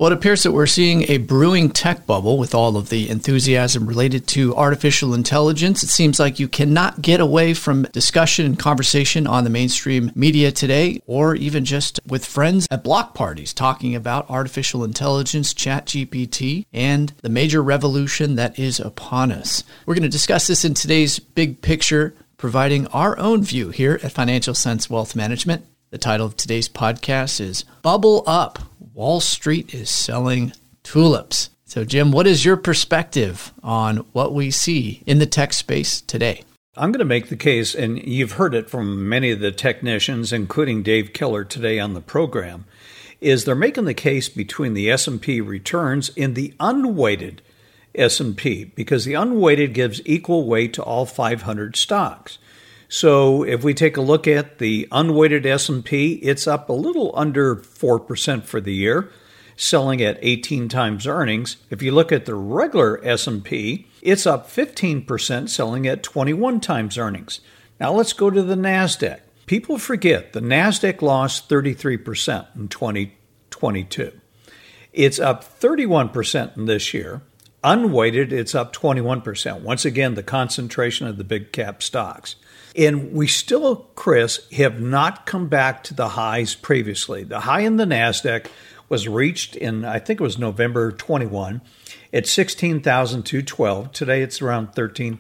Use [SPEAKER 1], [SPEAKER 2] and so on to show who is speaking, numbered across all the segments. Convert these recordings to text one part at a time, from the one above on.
[SPEAKER 1] Well, it appears that we're seeing a brewing tech bubble with all of the enthusiasm related to artificial intelligence. It seems like you cannot get away from discussion and conversation on the mainstream media today, or even just with friends at block parties talking about artificial intelligence, ChatGPT, and the major revolution that is upon us. We're going to discuss this in today's Big Picture, providing our own view here at Financial Sense Wealth Management. The title of today's podcast is Bubble Up. Wall Street is selling tulips. So, Jim, what is your perspective on what we see in the tech space today?
[SPEAKER 2] I'm going to make the case, and you've heard it from many of the technicians, including Dave Keller today on the program, is they're making the case between the S&P returns and the unweighted S&P, because the unweighted gives equal weight to all 500 stocks. So if we take a look at the unweighted S&P, it's up a little under 4% for the year, selling at 18 times earnings. If you look at the regular S&P, it's up 15%, selling at 21 times earnings. Now let's go to the NASDAQ. People forget the NASDAQ lost 33% in 2022. It's up 31% in this year. Unweighted, it's up 21%. Once again, the concentration of the big cap stocks. And we still, Chris, have not come back to the highs previously. The high in the NASDAQ was reached in, I think it was November 21, at 16,212. Today it's around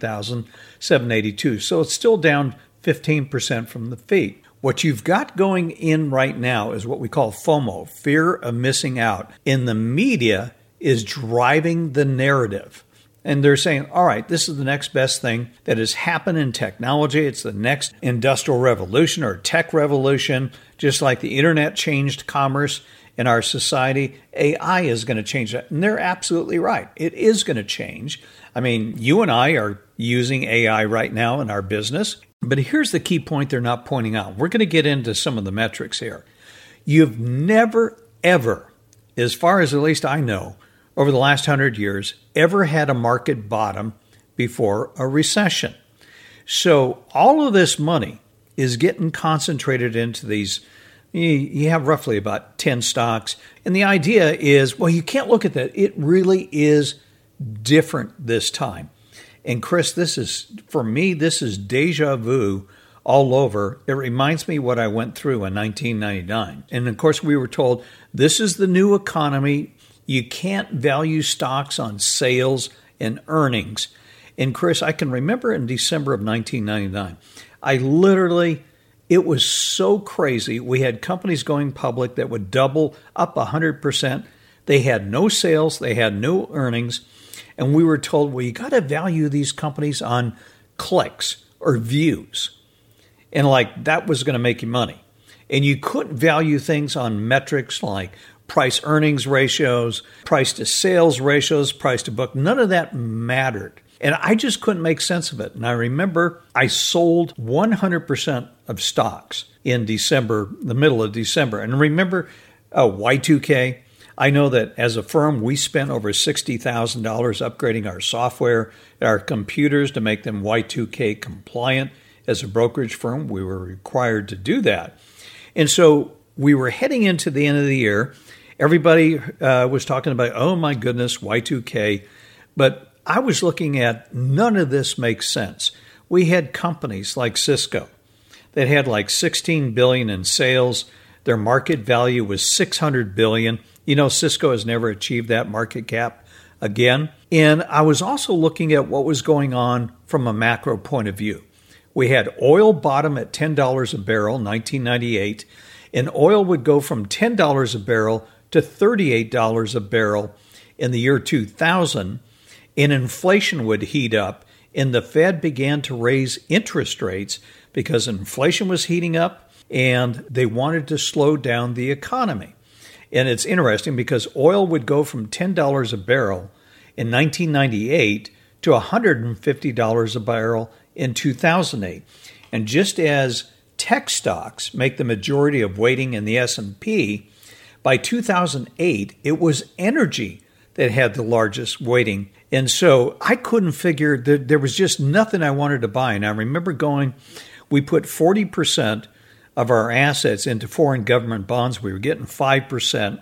[SPEAKER 2] 13,782. So it's still down 15% from the peak. What you've got going in right now is what we call FOMO, fear of missing out. In the media is driving the narrative. And they're saying, all right, this is the next best thing that has happened in technology. It's the next industrial revolution or tech revolution. Just like the internet changed commerce in our society, AI is going to change that. And they're absolutely right. It is going to change. I mean, you and I are using AI right now in our business. But here's the key point they're not pointing out. We're going to get into some of the metrics here. You've never, ever, as far as at least I know, over the last 100 years, ever had a market bottom before a recession. So all of this money is getting concentrated into these. You have roughly about 10 stocks. And the idea is, well, you can't look at that. It really is different this time. And Chris, for me, this is deja vu all over. It reminds me what I went through in 1999. And of course, we were told this is the new economy. You can't value stocks on sales and earnings. And Chris, I can remember in December of 1999, it was so crazy. We had companies going public that would double up 100%. They had no sales, they had no earnings. And we were told, well, you got to value these companies on clicks or views. And like that was going to make you money. And you couldn't value things on metrics like price earnings ratios, price to sales ratios, price to book. None of that mattered. And I just couldn't make sense of it. And I remember I sold 100% of stocks in December, the middle of December. And remember Y2K? I know that as a firm, we spent over $60,000 upgrading our software, our computers to make them Y2K compliant. As a brokerage firm, we were required to do that. And so we were heading into the end of the year. Everybody was talking about, oh my goodness, Y2K. But I was looking at none of this makes sense. We had companies like Cisco that had like $16 billion in sales. Their market value was $600 billion. You know, Cisco has never achieved that market cap again. And I was also looking at what was going on from a macro point of view. We had oil bottom at $10 a barrel, 1998, and oil would go from $10 a barrel to $38 a barrel in the year 2000, and inflation would heat up, and the Fed began to raise interest rates because inflation was heating up, and they wanted to slow down the economy. And it's interesting because oil would go from $10 a barrel in 1998 to $150 a barrel in 2008. And just as tech stocks make the majority of weighting in the S&P, by 2008, it was energy that had the largest weighting. And so I couldn't figure that there was just nothing I wanted to buy. And I remember we put 40% of our assets into foreign government bonds. We were getting 5%.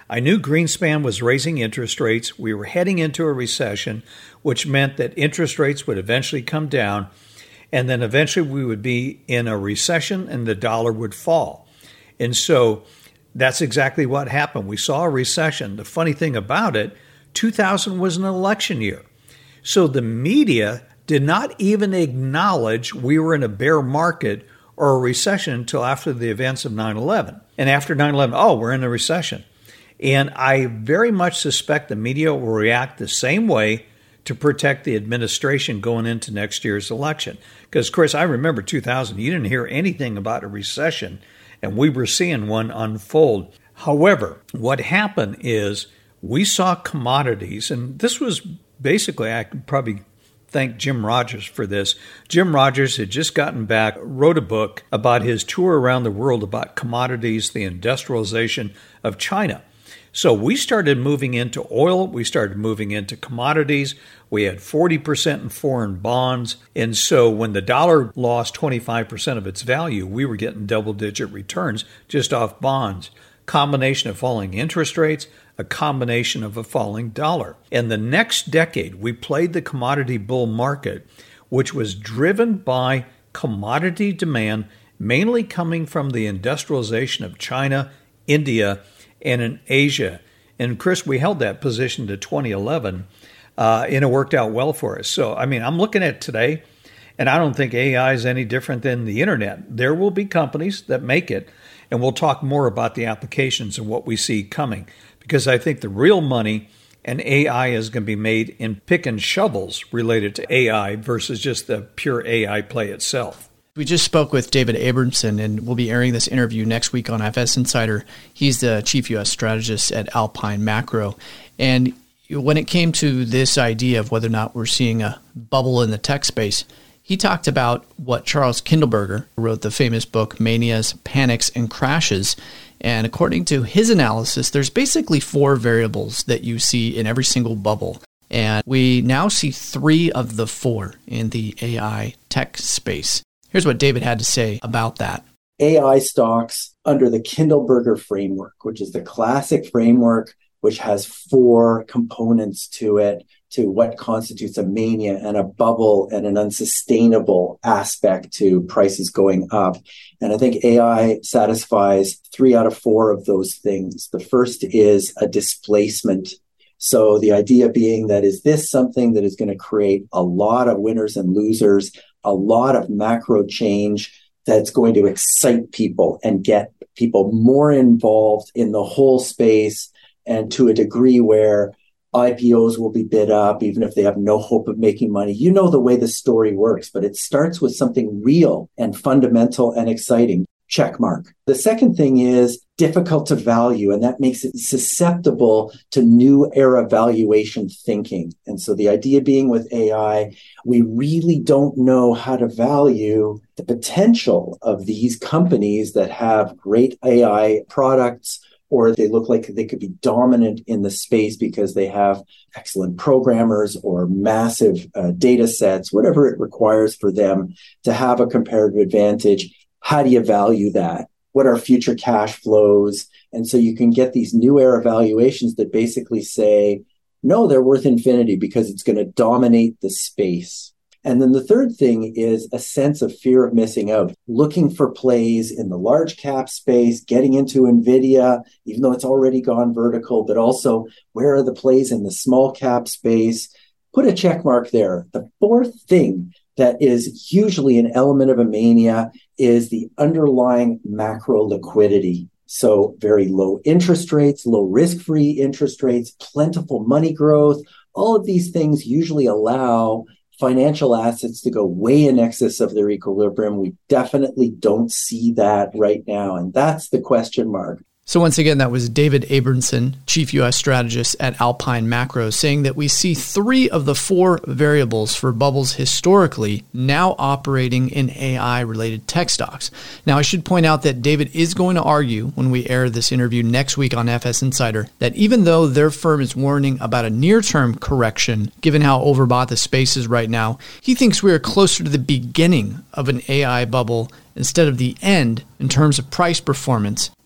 [SPEAKER 2] I knew Greenspan was raising interest rates. We were heading into a recession, which meant that interest rates would eventually come down, and then eventually we would be in a recession and the dollar would fall. And so that's exactly what happened. We saw a recession. The funny thing about it, 2000 was an election year. So the media did not even acknowledge we were in a bear market or a recession until after the events of 9/11. And after 9/11, we're in a recession. And I very much suspect the media will react the same way to protect the administration going into next year's election. Because, Chris, I remember 2000, you didn't hear anything about a recession, and we were seeing one unfold. However, what happened is we saw commodities, and this was basically, I could probably thank Jim Rogers for this. Jim Rogers had just gotten back, wrote a book about his tour around the world about commodities, the industrialization of China. So we started moving into oil. We started moving into commodities. We had 40% in foreign bonds. And so when the dollar lost 25% of its value, we were getting double-digit returns just off bonds. Combination of falling interest rates, a combination of a falling dollar. And the next decade, we played the commodity bull market, which was driven by commodity demand, mainly coming from the industrialization of China, India, and in Asia. And Chris, we held that position to 2011, and it worked out well for us. So, I'm looking at today, and I don't think AI is any different than the internet. There will be companies that make it, and we'll talk more about the applications and what we see coming, because I think the real money and AI is going to be made in pick and shovels related to AI versus just the pure AI play itself.
[SPEAKER 1] We just spoke with David Abramson, and we'll be airing this interview next week on FS Insider. He's the chief U.S. strategist at Alpine Macro. And when it came to this idea of whether or not we're seeing a bubble in the tech space, he talked about what Charles Kindleberger wrote, the famous book, Manias, Panics, and Crashes. And according to his analysis, there's basically 4 variables that you see in every single bubble. And we now see 3 of the 4 in the AI tech space. Here's what David had to say about that.
[SPEAKER 3] AI stocks under the Kindleberger framework, which is the classic framework, which has 4 components to it, to what constitutes a mania and a bubble and an unsustainable aspect to prices going up. And I think AI satisfies 3 out of 4 of those things. The first is a displacement. So the idea being that, is this something that is going to create a lot of winners and losers, a lot of macro change that's going to excite people and get people more involved in the whole space, and to a degree where IPOs will be bid up, even if they have no hope of making money. You know the way the story works, but it starts with something real and fundamental and exciting. Check mark. The second thing is difficult to value, and that makes it susceptible to new era valuation thinking. And so the idea being with AI, we really don't know how to value the potential of these companies that have great AI products, or they look like they could be dominant in the space because they have excellent programmers or massive data sets, whatever it requires for them to have a comparative advantage. How do you value that? What are future cash flows? And so you can get these new era valuations that basically say, no, they're worth infinity because it's going to dominate the space. And then the third thing is a sense of fear of missing out, looking for plays in the large cap space, getting into NVIDIA, even though it's already gone vertical, but also where are the plays in the small cap space? Put a check mark there. The fourth thing that is usually an element of a mania is the underlying macro liquidity. So very low interest rates, low risk-free interest rates, plentiful money growth. All of these things usually allow financial assets to go way in excess of their equilibrium. We definitely don't see that right now. And that's the question mark.
[SPEAKER 1] So once again, that was David Abramson, Chief U.S. Strategist at Alpine Macro, saying that we see 3 of the 4 variables for bubbles historically now operating in AI-related tech stocks. Now, I should point out that David is going to argue when we air this interview next week on FS Insider that even though their firm is warning about a near-term correction, given how overbought the space is right now, he thinks we are closer to the beginning of an AI bubble instead of the end in terms of price performance.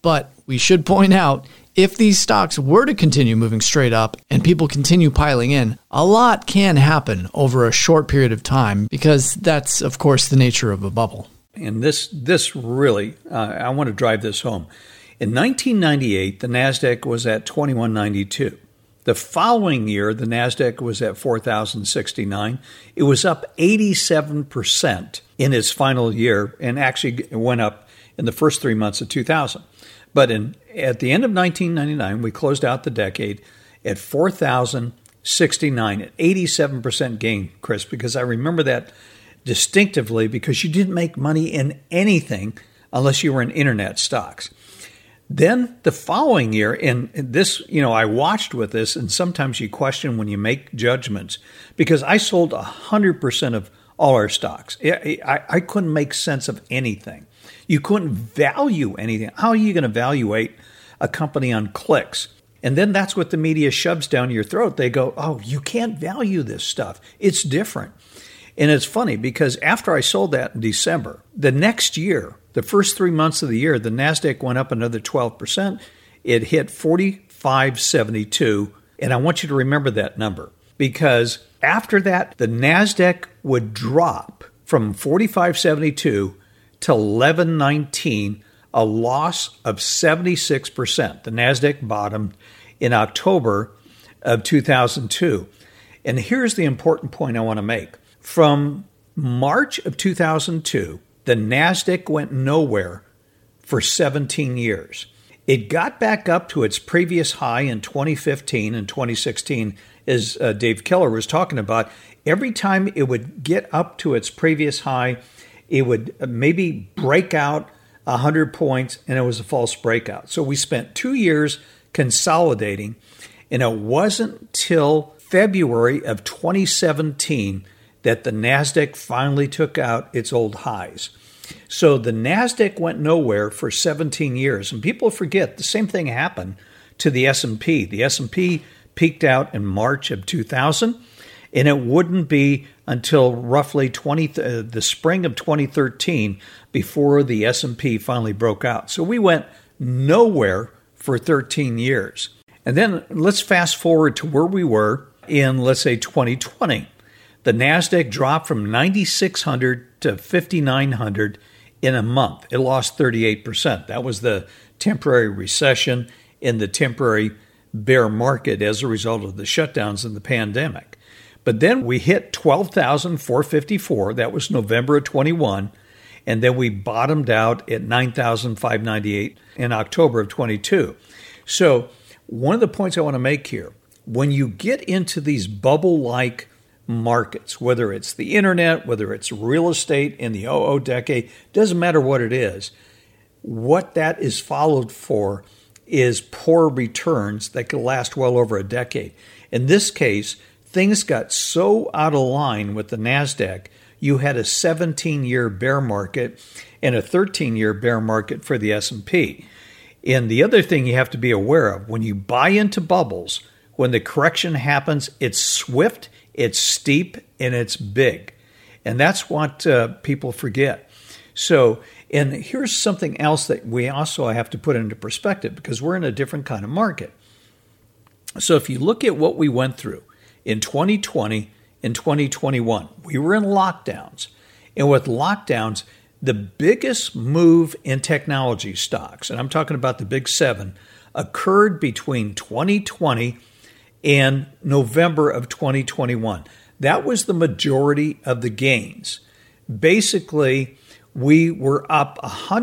[SPEAKER 1] But we should point out, if these stocks were to continue moving straight up and people continue piling in, a lot can happen over a short period of time because that's, of course, the nature of a bubble.
[SPEAKER 2] And this really, I want to drive this home. In 1998, the NASDAQ was at 2192. The following year, the NASDAQ was at 4,069. It was up 87% in its final year and actually went up in the first 3 months of 2000. But at the end of 1999, we closed out the decade at 4,069, an 87% gain, Chris, because I remember that distinctively because you didn't make money in anything unless you were in internet stocks. Then the following year, and this, I watched with this, and sometimes you question when you make judgments, because I sold 100% of all our stocks. I couldn't make sense of anything. You couldn't value anything. How are you going to evaluate a company on clicks? And then that's what the media shoves down your throat. They go, oh, you can't value this stuff. It's different. And it's funny because after I sold that in December, the next year, the first 3 months of the year, the NASDAQ went up another 12%. It hit 4572. And I want you to remember that number because after that, the NASDAQ would drop from 4572 to 1119, a loss of 76%. The NASDAQ bottomed in October of 2002. And here's the important point I want to make. From March of 2002, the NASDAQ went nowhere for 17 years. It got back up to its previous high in 2015 and 2016, as Dave Keller was talking about. Every time it would get up to its previous high, it would maybe break out 100 points, and it was a false breakout. So we spent 2 years consolidating, and it wasn't till February of 2017 that the NASDAQ finally took out its old highs. So the NASDAQ went nowhere for 17 years. And people forget the same thing happened to the S&P. The S&P peaked out in March of 2000, and it wouldn't be until roughly the spring of 2013 before the S&P finally broke out. So we went nowhere for 13 years. And then let's fast forward to where we were in, let's say, 2020. The NASDAQ dropped from 9,600 to 5,900 in a month. It lost 38%. That was the temporary recession and the temporary bear market as a result of the shutdowns and the pandemic. But then we hit 12,454. That was November of 21. And then we bottomed out at 9,598 in October of 22. So one of the points I want to make here, when you get into these bubble-like markets, whether it's the internet, whether it's real estate in the 00 decade, doesn't matter what it is. What that is followed for is poor returns that could last well over a decade. In this case, things got so out of line with the NASDAQ, you had a 17-year bear market and a 13-year bear market for the S&P. And the other thing you have to be aware of, when you buy into bubbles, when the correction happens, it's swift, it's steep, and it's big. And that's what people forget. So, and here's something else that we also have to put into perspective because we're in a different kind of market. So if you look at what we went through in 2020 and 2021, we were in lockdowns. And with lockdowns, the biggest move in technology stocks, and I'm talking about the big seven, occurred between 2020 and November of 2021. That was the majority of the gains. Basically, we were up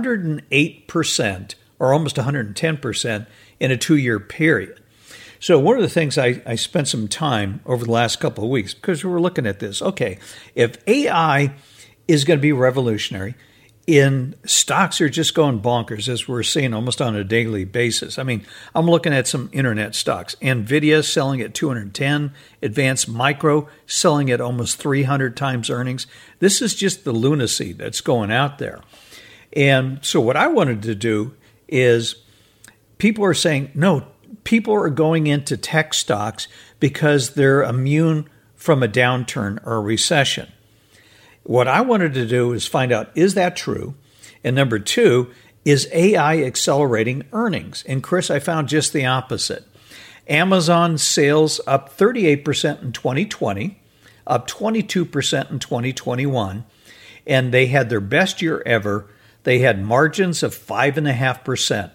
[SPEAKER 2] 108% or almost 110% in a 2-year period. So one of the things I spent some time over the last couple of weeks, because we were looking at this, okay, if AI is going to be revolutionary, in stocks are just going bonkers, as we're seeing almost on a daily basis. I mean, I'm looking at some internet stocks. NVIDIA selling at 210, Advanced Micro selling at almost 300 times earnings. This is just the lunacy that's going out there. And so what I wanted to do is people are saying, no, people are going into tech stocks because they're immune from a downturn or a recession. What I wanted to do is find out, is that true? And number two, is AI accelerating earnings? And Chris, I found just the opposite. Amazon sales up 38% in 2020, up 22% in 2021, and they had their best year ever. They had margins of 5.5%.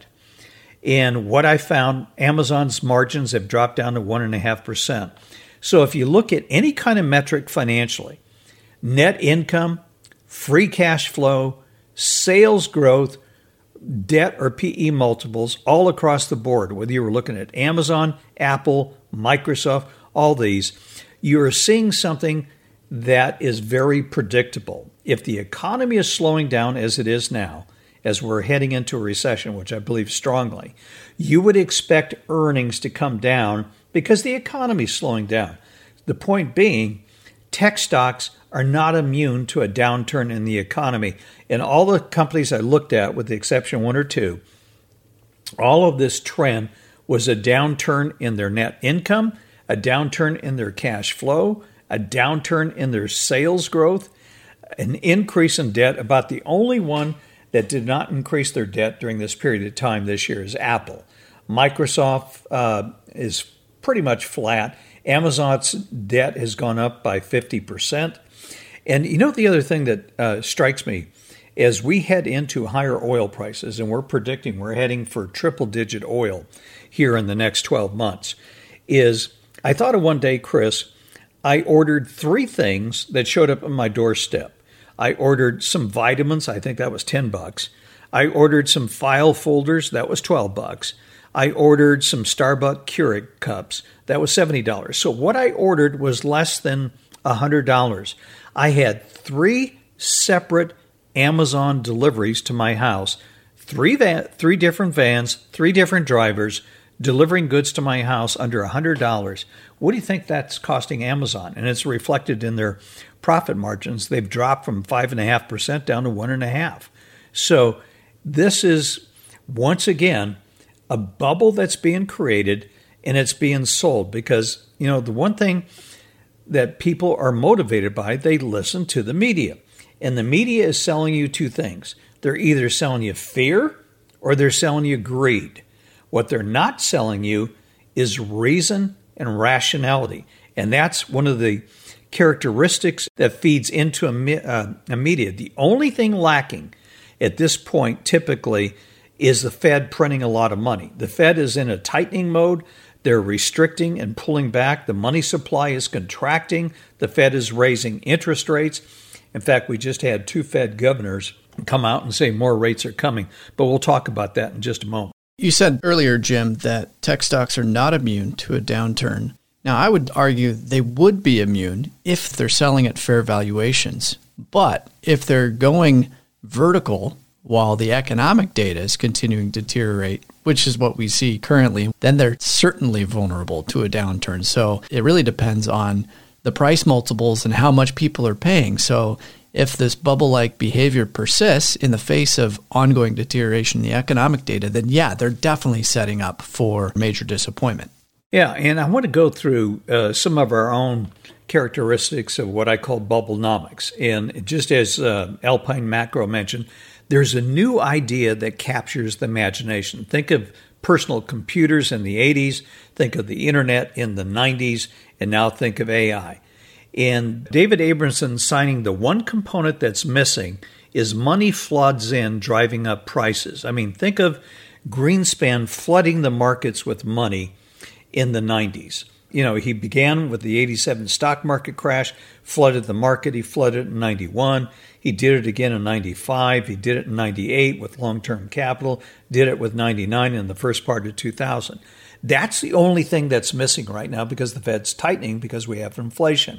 [SPEAKER 2] And what I found, Amazon's margins have dropped down to 1.5%. So if you look at any kind of metric financially, net income, free cash flow, sales growth, debt or PE multiples, all across the board, whether you were looking at Amazon, Apple, Microsoft, all these, you're seeing something that is very predictable. If the economy is slowing down as it is now, as we're heading into a recession, which I believe strongly, you would expect earnings to come down because the economy is slowing down. The point being, tech stocks are not immune to a downturn in the economy. And all the companies I looked at, with the exception of one or two, all of this trend was a downturn in their net income, a downturn in their cash flow, a downturn in their sales growth, an increase in debt. About the only one that did not increase their debt during this period of time this year is Apple. Microsoft is pretty much flat. Amazon's debt has gone up by 50%. And you know, the other thing that strikes me as we head into higher oil prices, and we're predicting we're heading for triple-digit oil here in the next 12 months, is I thought of one day, Chris, I ordered 3 things that showed up on my doorstep. I ordered some vitamins. I think that was $10. I ordered some file folders. That was $12. I ordered some Starbucks Keurig cups. That was $70. So what I ordered was less than $100. I had 3 separate Amazon deliveries to my house, 3 different vans, 3 different drivers delivering goods to my house under $100. What do you think that's costing Amazon? And it's reflected in their profit margins. They've dropped from 5.5% down to 1.5%. So this is, once again, a bubble that's being created, and it's being sold because, you know, the one thing that people are motivated by, they listen to the media. And the media is selling you 2 things. They're either selling you fear or they're selling you greed. What they're not selling you is reason and rationality. And that's one of the characteristics that feeds into a media. The only thing lacking at this point typically is the Fed printing a lot of money. The Fed is in a tightening mode. They're restricting and pulling back. The money supply is contracting. The Fed is raising interest rates. In fact, we just had 2 Fed governors come out and say more rates are coming. But we'll talk about that in just a moment.
[SPEAKER 1] You said earlier, Jim, that tech stocks are not immune to a downturn. Now, I would argue they would be immune if they're selling at fair valuations. But if they're going vertical while the economic data is continuing to deteriorate, which is what we see currently, then they're certainly vulnerable to a downturn. So it really depends on the price multiples and how much people are paying. So if this bubble-like behavior persists in the face of ongoing deterioration in the economic data, then yeah, they're definitely setting up for major disappointment.
[SPEAKER 2] Yeah, and I want to go through some of our own characteristics of what I call bubblenomics. And just as Alpine Macro mentioned, there's a new idea that captures the imagination. Think of personal computers in the 80s, think of the internet in the 90s, and now think of AI. And David Abramson signing the one component that's missing is money floods in, driving up prices. I mean, think of Greenspan flooding the markets with money in the 90s. You know, he began with the 87 stock market crash, flooded the market. He flooded it in 91. He did it again in 95. He did it in 98 with long-term capital, did it with 99 in the first part of 2000. That's the only thing that's missing right now because the Fed's tightening because we have inflation.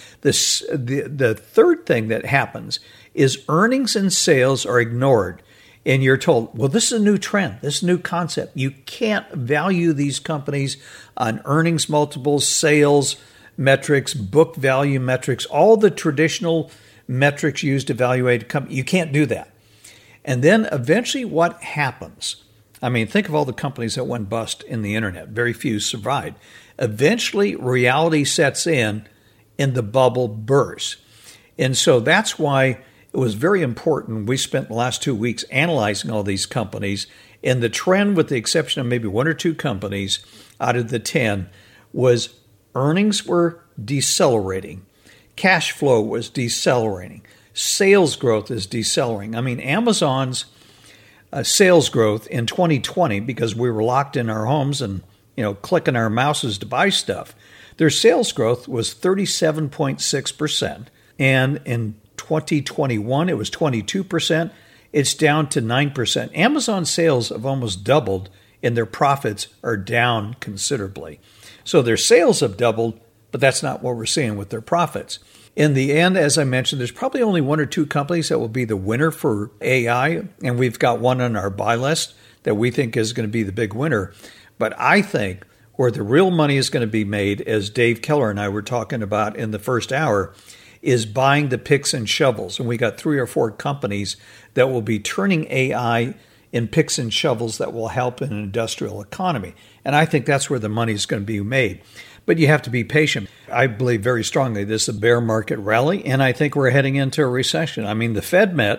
[SPEAKER 2] The third thing that happens is earnings and sales are ignored. And you're told, well, this is a new trend. This is a new concept. You can't value these companies on earnings multiples, sales metrics, book value metrics, all the traditional metrics used to evaluate a company. You can't do that. And then eventually what happens? I mean, think of all the companies that went bust in the internet. Very few survived. Eventually, reality sets in and the bubble bursts. And so that's why it was very important. We spent the last 2 weeks analyzing all these companies, and the trend, with the exception of maybe one or two companies out of the 10, was earnings were decelerating. Cash flow was decelerating. Sales growth is decelerating. I mean, Amazon's sales growth in 2020, because we were locked in our homes and clicking our mouses to buy stuff, their sales growth was 37.6%. And in 2021, it was 22%. It's down to 9%. Amazon sales have almost doubled, and their profits are down considerably. So their sales have doubled, but that's not what we're seeing with their profits. In the end, as I mentioned, there's probably only one or two companies that will be the winner for AI, and we've got one on our buy list that we think is going to be the big winner. But I think where the real money is going to be made, as Dave Keller and I were talking about in the first hour, is buying the picks and shovels. And we got 3 or 4 companies that will be turning AI in picks and shovels that will help in an industrial economy. And I think that's where the money is going to be made. But you have to be patient. I believe very strongly this is a bear market rally, and I think we're heading into a recession. I mean, the Fed met,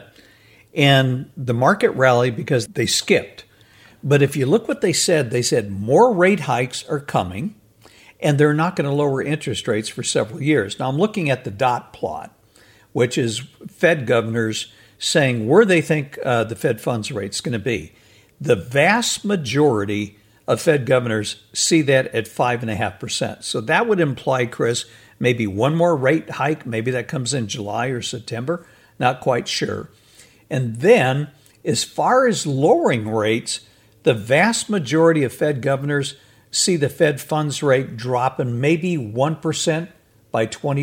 [SPEAKER 2] and the market rallied because they skipped. But if you look what they said more rate hikes are coming, and they're not going to lower interest rates for several years. Now, I'm looking at the dot plot, which is Fed governors saying where they think the Fed funds rate is going to be. The vast majority of Fed governors see that at 5.5%. So that would imply, Chris, maybe one more rate hike. Maybe that comes in July or September. Not quite sure. And then, as far as lowering rates, the vast majority of Fed governors see the Fed funds rate dropping maybe 1% by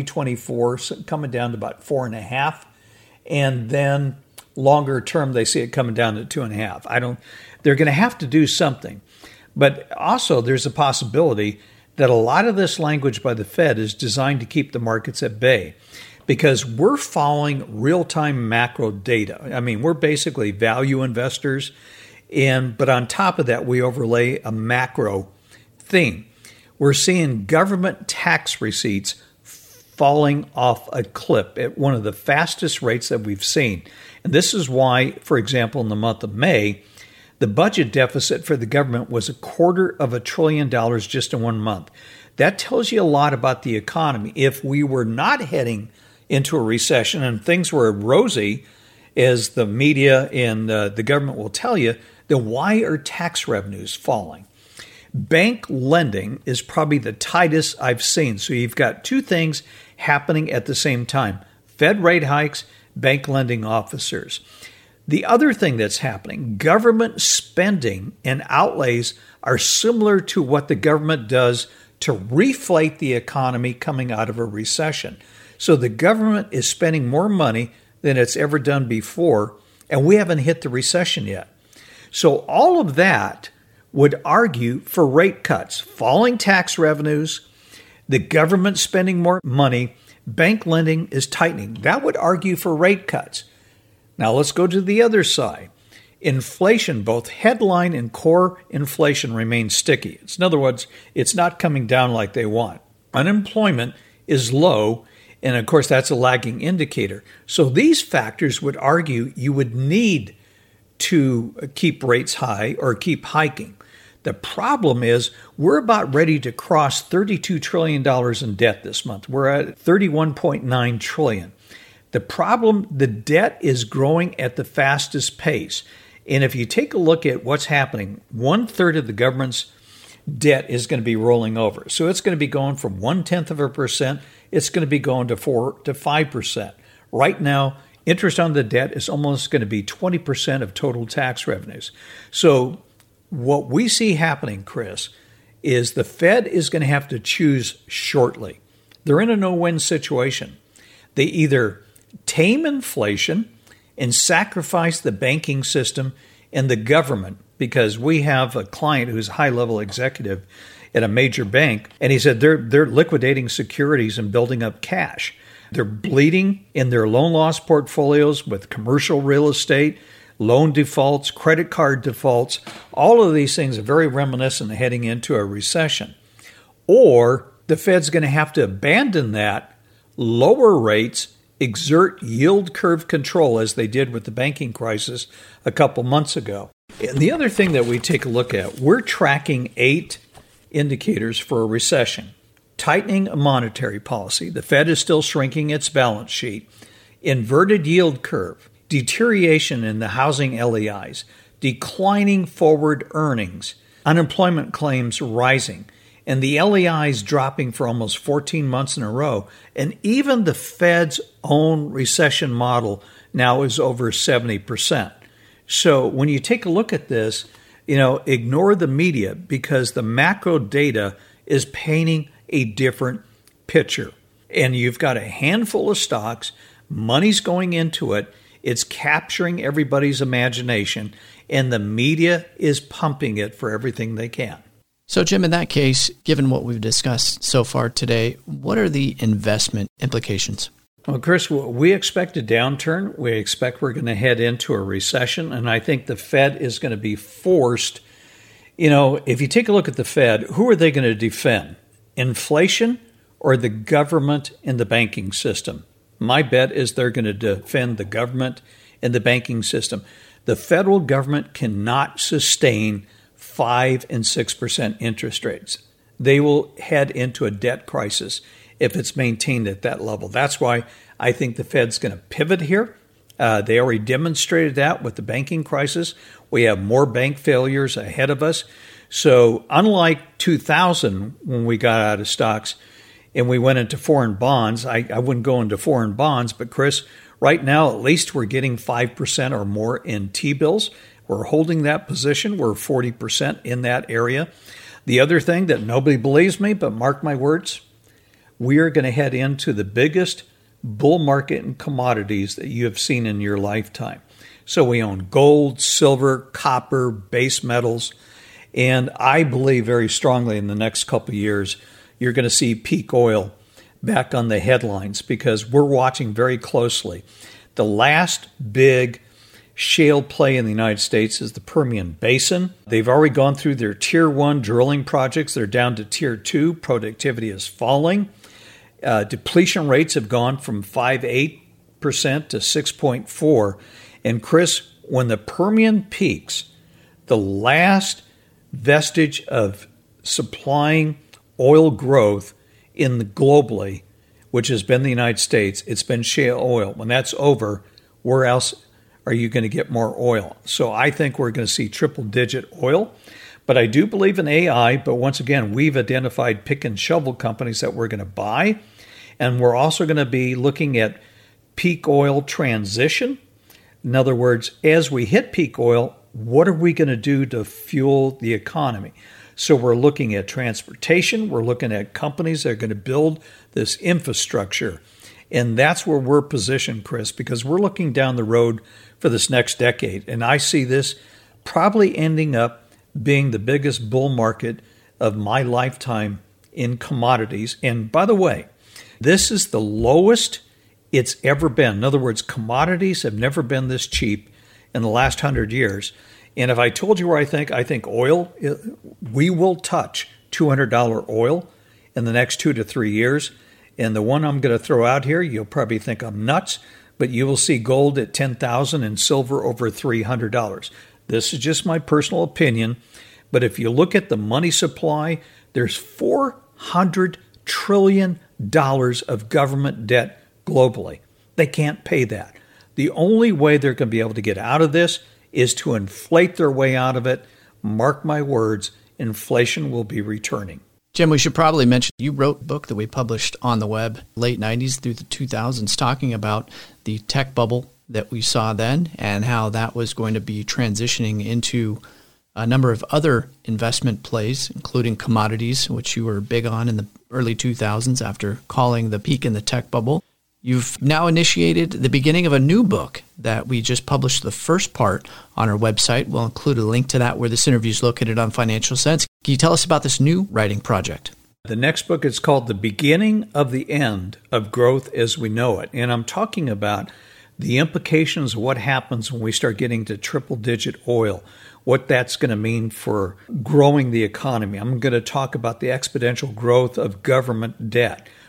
[SPEAKER 2] 2024, so coming down to about 4.5%. And then longer term, they see it coming down to 2.5%. They're going to have to do something. But also there's a possibility that a lot of this language by the Fed is designed to keep the markets at bay, because we're following real-time macro data. I mean, we're basically value investors, but on top of that, we overlay a macro theme. We're seeing government tax receipts falling off a cliff at one of the fastest rates that we've seen. And this is why, for example, in the month of May, the budget deficit for the government was $250 billion just in 1 month. That tells you a lot about the economy. If we were not heading into a recession and things were rosy, as the media and the government will tell you, then why are tax revenues falling? Bank lending is probably the tightest I've seen. So you've got two things happening at the same time: Fed rate hikes, bank lending officers. The other thing that's happening, government spending and outlays are similar to what the government does to reflate the economy coming out of a recession. So the government is spending more money than it's ever done before, and we haven't hit the recession yet. So all of that would argue for rate cuts, falling tax revenues, the government spending more money, bank lending is tightening. That would argue for rate cuts. Now let's go to the other side. Inflation, both headline and core inflation, remains sticky. In other words, it's not coming down like they want. Unemployment is low, and of course that's a lagging indicator. So these factors would argue you would need to keep rates high or keep hiking. The problem is we're about ready to cross $32 trillion in debt this month. We're at $31.9 trillion. The problem, the debt is growing at the fastest pace. And if you take a look at what's happening, 1/3 of the government's debt is going to be rolling over. So it's going to be going from 0.1%, it's going to be going to 4 to 5%. Right now, interest on the debt is almost going to be 20% of total tax revenues. So what we see happening, Chris, is the Fed is going to have to choose shortly. They're in a no-win situation. They either tame inflation and sacrifice the banking system and the government, because we have a client who's a high-level executive at a major bank, and he said they're liquidating securities and building up cash. They're bleeding in their loan loss portfolios with commercial real estate, loan defaults, credit card defaults. All of these things are very reminiscent of heading into a recession. Or the Fed's going to have to abandon that, lower rates, exert yield curve control as they did with the banking crisis a couple months ago. And the other thing that we take a look at, we're tracking 8 indicators for a recession. Tightening a monetary policy. The Fed is still shrinking its balance sheet. Inverted yield curve. Deterioration in the housing LEIs. Declining forward earnings. Unemployment claims rising. And the LEIs dropping for almost 14 months in a row. And even the Fed's own recession model now is over 70%. So when you take a look at this, ignore the media because the macro data is painting a different picture. And you've got a handful of stocks, money's going into it, it's capturing everybody's imagination, and the media is pumping it for everything they can.
[SPEAKER 1] So, Jim, in that case, given what we've discussed so far today, what are the investment implications?
[SPEAKER 2] Well, Chris, we expect a downturn. We expect we're going to head into a recession, and I think the Fed is going to be forced. If you take a look at the Fed, who are they going to defend? Inflation or the government and the banking system? My bet is they're going to defend the government and the banking system. The federal government cannot sustain 5 and 6% interest rates. They will head into a debt crisis if it's maintained at that level. That's why I think the Fed's going to pivot here. They already demonstrated that with the banking crisis. We have more bank failures ahead of us. So unlike 2000, when we got out of stocks and we went into foreign bonds, I wouldn't go into foreign bonds, but Chris, right now at least we're getting 5% or more in T-bills. We're holding that position. We're 40% in that area. The other thing that nobody believes me, but mark my words, we are going to head into the biggest bull market in commodities that you have seen in your lifetime. So we own gold, silver, copper, base metals, and I believe very strongly in the next couple of years, you're going to see peak oil back on the headlines because we're watching very closely. The last big shale play in the United States is the Permian Basin. They've already gone through their Tier 1 drilling projects. They're down to Tier 2. Productivity is falling. Depletion rates have gone from 5.8% to 6.4%. And Chris, when the Permian peaks, the last vestige of supplying oil growth globally, which has been the United States, it's been shale oil. When that's over, where else are you going to get more oil? So I think we're going to see triple-digit oil. But I do believe in AI. But once again, we've identified pick and shovel companies that we're going to buy. And we're also going to be looking at peak oil transition. In other words, as we hit peak oil, what are we going to do to fuel the economy? So we're looking at transportation. We're looking at companies that are going to build this infrastructure. And that's where we're positioned, Chris, because we're looking down the road for this next decade. And I see this probably ending up being the biggest bull market of my lifetime in commodities. And by the way, this is the lowest it's ever been. In other words, commodities have never been this cheap in the last 100 years. And if I told you where I think oil, we will touch $200 oil in the next 2 to 3 years. And the one I'm going to throw out here, you'll probably think I'm nuts, but you will see gold at $10,000 and silver over $300. This is just my personal opinion. But if you look at the money supply, there's $400 trillion of government debt globally. They can't pay that. The only way they're going to be able to get out of this is to inflate their way out of it. Mark my words, inflation will be returning.
[SPEAKER 1] Jim, we should probably mention you wrote a book that we published on the web late 90s through the 2000s talking about the tech bubble that we saw then and how that was going to be transitioning into a number of other investment plays, including commodities, which you were big on in the early 2000s after calling the peak in the tech bubble. You've now initiated the beginning of a new book that we just published the first part on our website. We'll include a link to that where this interview is located on Financial Sense. Can you tell us about this new writing project?
[SPEAKER 2] The next book is called The Beginning of the End of Growth as We Know It. And I'm talking about the implications of what happens when we start getting to triple-digit oil, what that's going to mean for growing the economy. I'm going to talk about the exponential growth of government debt,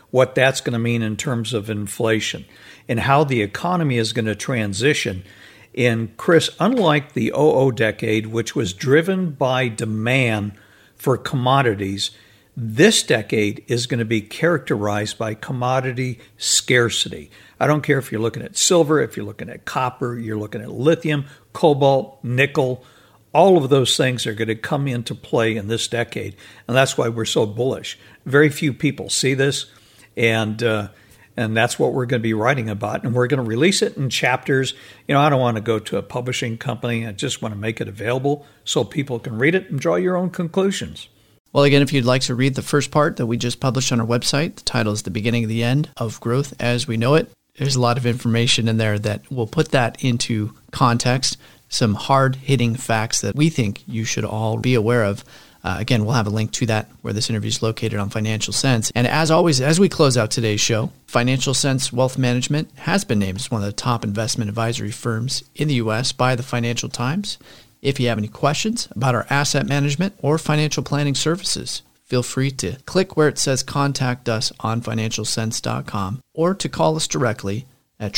[SPEAKER 2] what that's going to mean in terms of inflation and how the economy is going to transition. And Chris, unlike the 00 decade, which was driven by demand for commodities, this decade is going to be characterized by commodity scarcity. I don't care if you're looking at silver, if you're looking at copper, you're looking at lithium, cobalt, nickel. All of those things are going to come into play in this decade, and that's why we're so bullish. Very few people see this, and that's what we're going to be writing about, and we're going to release it in chapters. I don't want to go to a publishing company. I just want to make it available so people can read it and draw your own conclusions.
[SPEAKER 1] Well, again, if you'd like to read the first part that we just published on our website, the title is The Beginning of the End of Growth as We Know It. There's a lot of information in there that will put that into context, some hard-hitting facts that we think you should all be aware of. Again, we'll have a link to that where this interview is located on Financial Sense. And as always, as we close out today's show, Financial Sense Wealth Management has been named as one of the top investment advisory firms in the U.S. by the Financial Times. If you have any questions about our asset management or financial planning services, feel free to click where it says Contact Us on FinancialSense.com or to call us directly at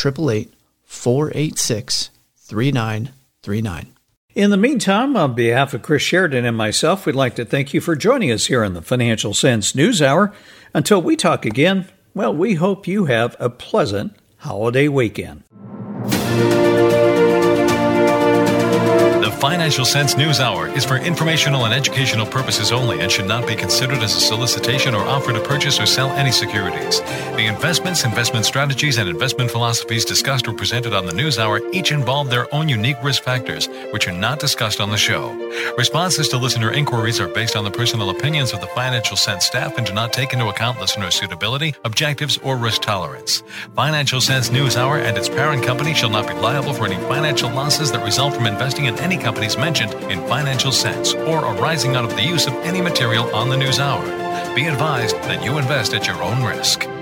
[SPEAKER 1] 888-486-3939.
[SPEAKER 2] In the meantime, on behalf of Chris Sheridan and myself, we'd like to thank you for joining us here on the Financial Sense News Hour. Until we talk again, well, we hope you have a pleasant holiday weekend.
[SPEAKER 4] The Financial Sense News Hour is for informational and educational purposes only and should not be considered as a solicitation or offer to purchase or sell any securities. The investments, investment strategies, and investment philosophies discussed or presented on the News Hour each involve their own unique risk factors, which are not discussed on the show. Responses to listener inquiries are based on the personal opinions of the Financial Sense staff and do not take into account listener suitability, objectives, or risk tolerance. Financial Sense News Hour and its parent company shall not be liable for any financial losses that result from investing in any companies mentioned in Financial Sense or arising out of the use of any material on the News Hour. Be advised that you invest at your own risk.